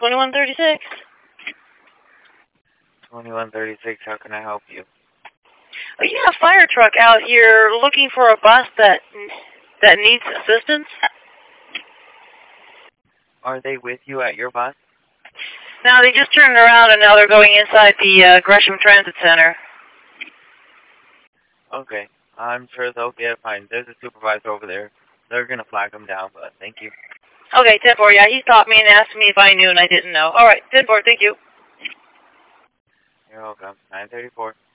2136. 2136, how can I help you? You have a fire truck out here looking for a bus that needs assistance? Are they with you at your bus? No, they just turned around and now they're going inside the Gresham Transit Center. Okay, I'm sure they'll get fine. There's a supervisor over there. They're going to flag them down, but thank you. Okay, 10-4, yeah, he stopped me and asked me if I knew and I didn't know. All right, 10-4, thank you. You're welcome. 934.